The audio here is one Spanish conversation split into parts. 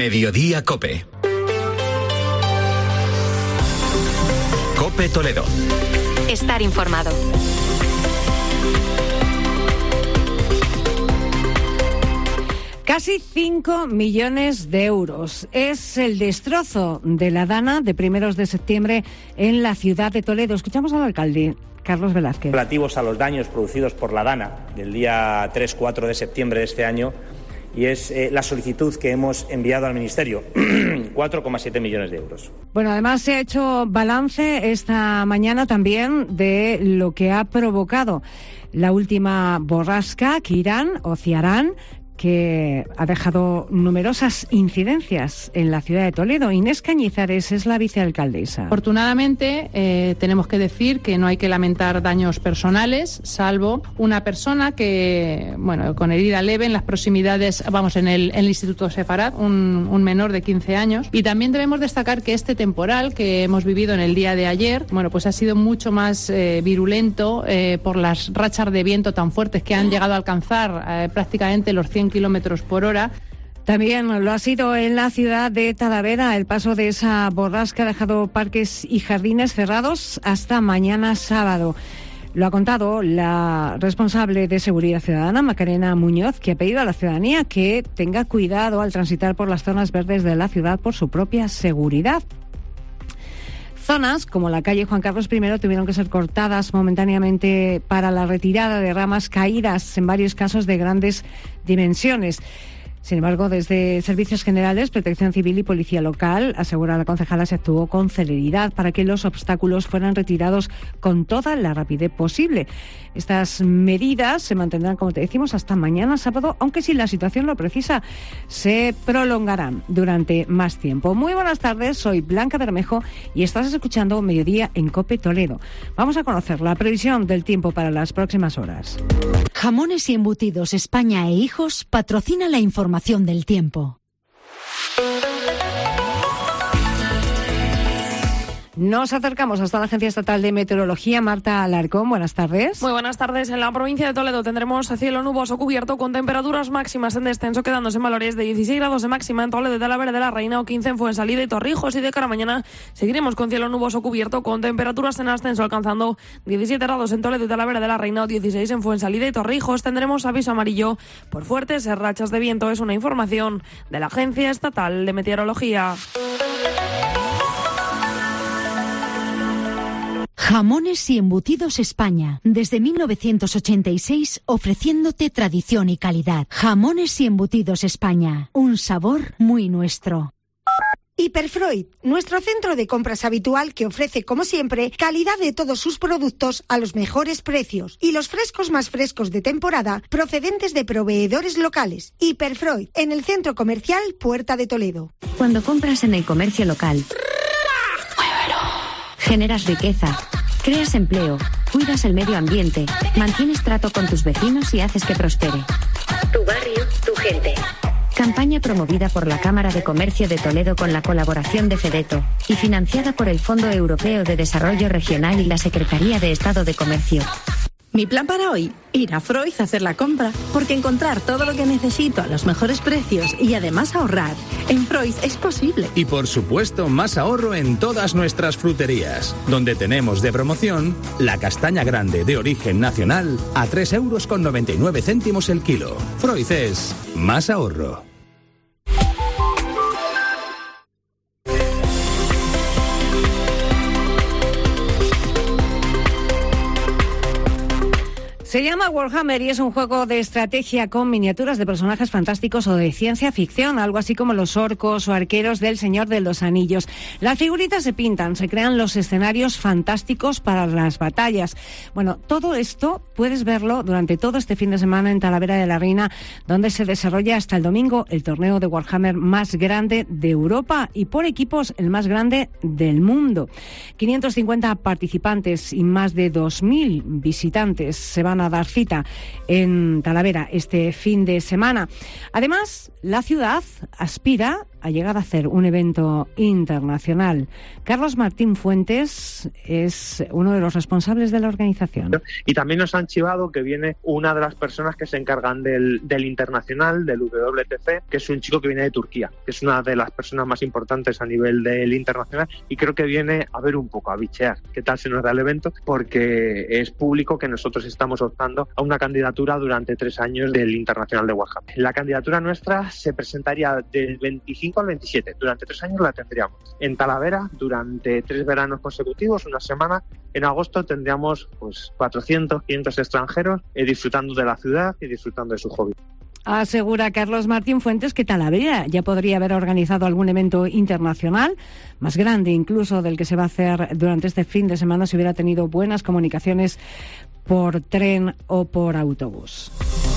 Mediodía COPE. COPE Toledo. Estar informado. Casi 5 millones de euros. Es el destrozo de la Dana de primeros de septiembre en la ciudad de Toledo. Escuchamos al alcalde, Carlos Velázquez. Relativos a los daños producidos por la Dana del día 3-4 de septiembre de este año, y es la solicitud que hemos enviado al Ministerio, 4,7 millones de euros. Bueno, además se ha hecho balance esta mañana también de lo que ha provocado la última borrasca, Ciarán, que ha dejado numerosas incidencias en la ciudad de Toledo. Inés Cañizares es la vicealcaldesa. Afortunadamente, tenemos que decir que no hay que lamentar daños personales, salvo una persona que, con herida leve en las proximidades, en el Instituto Sefarad, un menor de 15 años. Y también debemos destacar que este temporal que hemos vivido en el día de ayer, ha sido mucho más virulento por las rachas de viento tan fuertes que han llegado a alcanzar prácticamente los 100 kilómetros por hora. También lo ha sido en la ciudad de Talavera. El paso de esa borrasca ha dejado parques y jardines cerrados hasta mañana sábado. Lo ha contado la responsable de Seguridad Ciudadana, Macarena Muñoz, que ha pedido a la ciudadanía que tenga cuidado al transitar por las zonas verdes de la ciudad por su propia seguridad. Zonas como la calle Juan Carlos I tuvieron que ser cortadas momentáneamente para la retirada de ramas caídas, en varios casos de grandes dimensiones. Sin embargo, desde Servicios Generales, Protección Civil y Policía Local, asegura la concejala, se actuó con celeridad para que los obstáculos fueran retirados con toda la rapidez posible. Estas medidas se mantendrán, como te decimos, hasta mañana sábado, aunque si la situación lo precisa, se prolongarán durante más tiempo. Muy buenas tardes, soy Blanca Bermejo y estás escuchando Mediodía en COPE Toledo. Vamos a conocer la previsión del tiempo para las próximas horas. Jamones y Embutidos España e Hijos patrocina la información del tiempo. Nos acercamos hasta la Agencia Estatal de Meteorología. Marta Alarcón, buenas tardes. Muy buenas tardes. En la provincia de Toledo tendremos cielo nuboso cubierto con temperaturas máximas en descenso, quedándose en valores de 16 grados de máxima en Toledo, de Talavera de la Reina, o 15 en Fuensalida y Torrijos. Y de cara a mañana seguiremos con cielo nuboso cubierto con temperaturas en ascenso, alcanzando 17 grados en Toledo y Talavera de la Reina o 16 en Fuensalida y Torrijos. Tendremos aviso amarillo por fuertes rachas de viento. Es una información de la Agencia Estatal de Meteorología. Jamones y Embutidos España, desde 1986 ofreciéndote tradición y calidad. Jamones y Embutidos España, un sabor muy nuestro. Hiperfreud, nuestro centro de compras habitual que ofrece, como siempre, calidad de todos sus productos a los mejores precios y los frescos más frescos de temporada procedentes de proveedores locales. Hiperfreud, en el centro comercial Puerta de Toledo. Cuando compras en el comercio local, generas riqueza, creas empleo, cuidas el medio ambiente, mantienes trato con tus vecinos y haces que prospere. Tu barrio, tu gente. Campaña promovida por la Cámara de Comercio de Toledo con la colaboración de Fedeto y financiada por el Fondo Europeo de Desarrollo Regional y la Secretaría de Estado de Comercio. Mi plan para hoy, ir a Freud a hacer la compra, porque encontrar todo lo que necesito a los mejores precios y además ahorrar, en Freud es posible. Y por supuesto, más ahorro en todas nuestras fruterías, donde tenemos de promoción la castaña grande de origen nacional a 3,99 € el kilo. Freud es más ahorro. Se llama Warhammer y es un juego de estrategia con miniaturas de personajes fantásticos o de ciencia ficción, algo así como los orcos o arqueros del Señor de los Anillos. Las figuritas se pintan, se crean los escenarios fantásticos para las batallas. Bueno, todo esto puedes verlo durante todo este fin de semana en Talavera de la Reina, donde se desarrolla hasta el domingo el torneo de Warhammer más grande de Europa y por equipos el más grande del mundo. 550 participantes y más de 2.000 visitantes se van a a dar cita en Talavera este fin de semana. Además, la ciudad aspira a llegar a hacer un evento internacional. Carlos Martín Fuentes es uno de los responsables de la organización. Y también nos han chivado que viene una de las personas que se encargan del internacional, del WTC, que es un chico que viene de Turquía, que es una de las personas más importantes a nivel del internacional, y creo que viene a ver un poco, a bichear qué tal se nos da el evento, porque es público que nosotros estamos optando a una candidatura durante 3 años del internacional de Warhammer. La candidatura nuestra se presentaría del 25 al 27, durante 3 años la tendríamos en Talavera durante 3 veranos consecutivos, una semana. En agosto tendríamos 400, 500 extranjeros disfrutando de la ciudad y disfrutando de su hobby. Asegura Carlos Martín Fuentes que Talavera ya podría haber organizado algún evento internacional, más grande incluso del que se va a hacer durante este fin de semana si hubiera tenido buenas comunicaciones por tren o por autobús.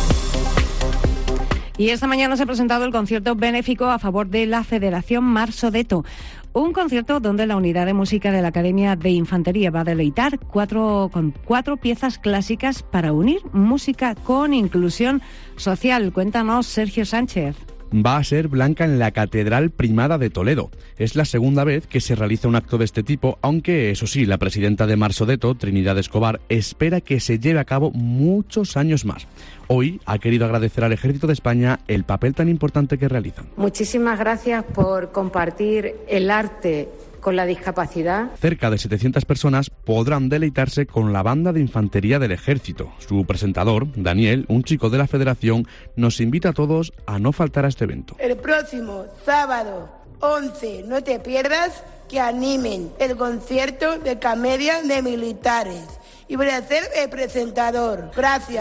Y esta mañana se ha presentado el concierto benéfico a favor de la Federación Marsodeto. Un concierto donde la unidad de música de la Academia de Infantería va a deleitar con 4 piezas clásicas para unir música con inclusión social. Cuéntanos, Sergio Sánchez. Va a ser Blanca en la Catedral Primada de Toledo. Es la segunda vez que se realiza un acto de este tipo, aunque, eso sí, la presidenta de Marsodeto, Trinidad Escobar, espera que se lleve a cabo muchos años más. Hoy ha querido agradecer al Ejército de España el papel tan importante que realizan. Muchísimas gracias por compartir el arte con la discapacidad. Cerca de 700 personas podrán deleitarse con la banda de infantería del Ejército. Su presentador, Daniel, un chico de la Federación, nos invita a todos a no faltar a este evento. El próximo sábado 11, no te pierdas, que animen el concierto de Camelia de Militares. Y voy a ser el presentador. Gracias.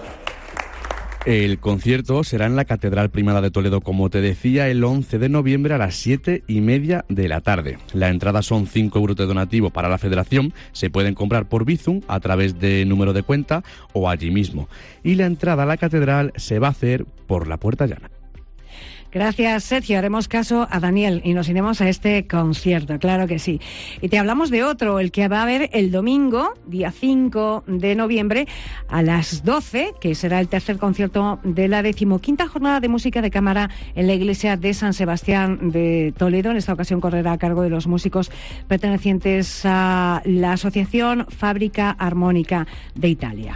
El concierto será en la Catedral Primada de Toledo, como te decía, el 11 de noviembre a las 7:30 de la tarde. La entrada son 5 euros de donativo para la Federación. Se pueden comprar por Bizum a través de número de cuenta o allí mismo. Y la entrada a la catedral se va a hacer por la Puerta Llana. Gracias, Sergio. Haremos caso a Daniel y nos iremos a este concierto, claro que sí. Y te hablamos de otro, el que va a haber el domingo, día 5 de noviembre, a las 12, que será el tercer concierto de la 15ª Jornada de Música de Cámara en la Iglesia de San Sebastián de Toledo. En esta ocasión correrá a cargo de los músicos pertenecientes a la Asociación Fábrica Armónica de Italia.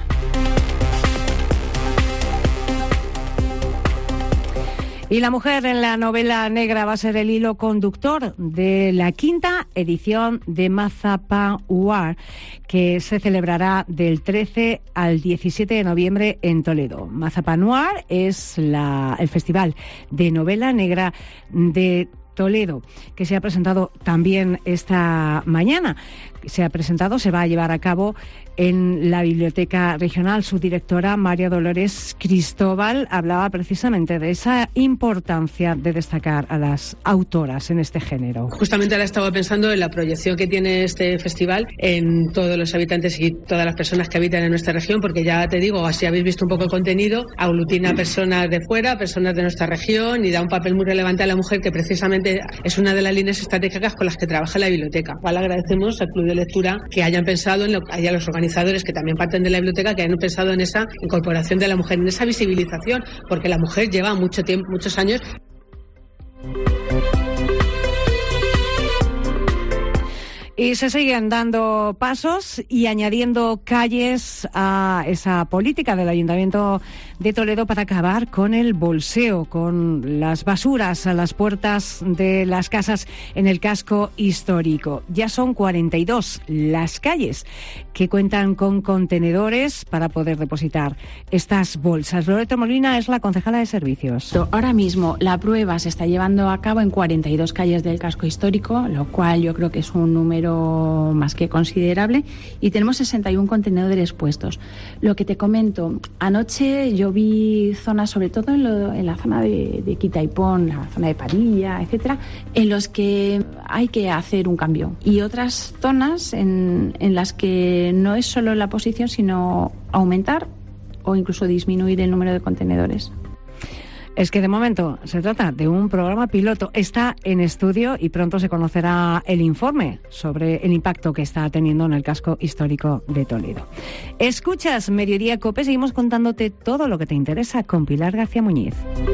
Y la mujer en la novela negra va a ser el hilo conductor de la 5ª edición de Mazapán Noir, que se celebrará del 13 al 17 de noviembre en Toledo. Mazapán Noir es el festival de novela negra de Toledo, que se ha presentado también esta mañana. Se va a llevar a cabo en la Biblioteca Regional. Su directora, María Dolores Cristóbal, hablaba precisamente de esa importancia de destacar a las autoras en este género. Justamente ahora estaba pensando en la proyección que tiene este festival en todos los habitantes y todas las personas que habitan en nuestra región, porque ya te digo, así habéis visto un poco el contenido, aglutina personas de fuera, personas de nuestra región, y da un papel muy relevante a la mujer, que precisamente es una de las líneas estratégicas con las que trabaja la biblioteca. Igual agradecemos al Club de Lectura que hayan pensado en y a los organizadores que también parten de la biblioteca, que hayan pensado en esa incorporación de la mujer, en esa visibilización, porque la mujer lleva mucho tiempo, muchos años. Y se siguen dando pasos y añadiendo calles a esa política del Ayuntamiento de Toledo para acabar con el bolseo, con las basuras a las puertas de las casas en el casco histórico. Ya son 42 las calles que cuentan con contenedores para poder depositar estas bolsas. Loreto Molina es la concejala de servicios. Ahora mismo la prueba se está llevando a cabo en 42 calles del casco histórico, lo cual yo creo que es un número más que considerable, y tenemos 61 contenedores puestos. Lo que te comento, anoche yo vi zonas, sobre todo en la zona de Quitaipón, la zona de Padilla, etcétera, en los que hay que hacer un cambio, y otras zonas en las que no es solo la posición, sino aumentar o incluso disminuir el número de contenedores. Es que de momento se trata de un programa piloto. Está en estudio y pronto se conocerá el informe sobre el impacto que está teniendo en el casco histórico de Toledo. Escuchas Mediodía Cope, seguimos contándote todo lo que te interesa con Pilar García Muñiz.